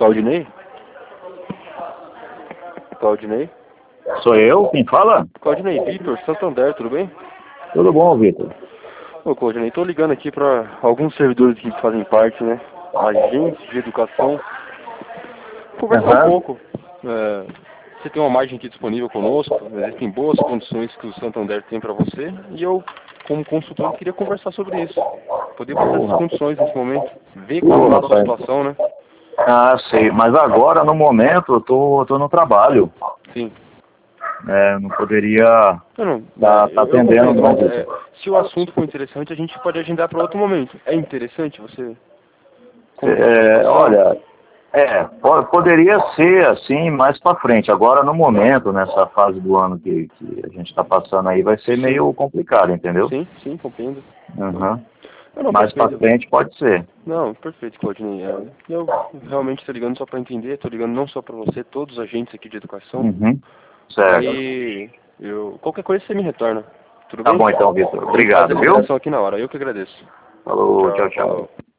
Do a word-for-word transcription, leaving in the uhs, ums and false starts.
Claudinei? Claudinei? Sou eu? Quem fala? Claudinei, Vitor, Santander, tudo bem? Tudo bom, Vitor? Ô, Claudinei, tô ligando aqui para alguns servidores que fazem parte, né? Agentes de educação. Conversar um Uhum. pouco. É, você tem uma margem aqui disponível conosco, existem boas condições que o Santander tem para você, e eu, como consultor, queria conversar sobre isso. Poder passar essas condições nesse momento, ver como está a sua situação, né? Ah, sei. Mas agora, no momento, eu tô, eu tô no trabalho. Sim. É, não poderia Não, não, estar tá, é, tá eu, eu atendendo, compreendo, não, mas é, Vitor. se o assunto for interessante, a gente pode agendar para outro momento. É interessante você contar a sua É, situação? olha, é, po- poderia ser assim mais para frente. Agora, no momento, nessa fase do ano que, que a gente está passando aí, vai ser Sim, meio complicado, entendeu? sim, sim, compreendo. Uhum. Não, não, Mais para perfeito. frente pode ser. Não, perfeito, Claudinei. É, eu realmente estou ligando só para entender, estou ligando não só para você, todos os agentes aqui de educação. Uhum. Certo. Aí, eu, qualquer coisa você me retorna. Tudo Tá bem? bom então, Vitor. A gente faz a Obrigado, viu? liberação aqui na hora. Eu que agradeço. Falou, tchau, Tchau, tchau. falou.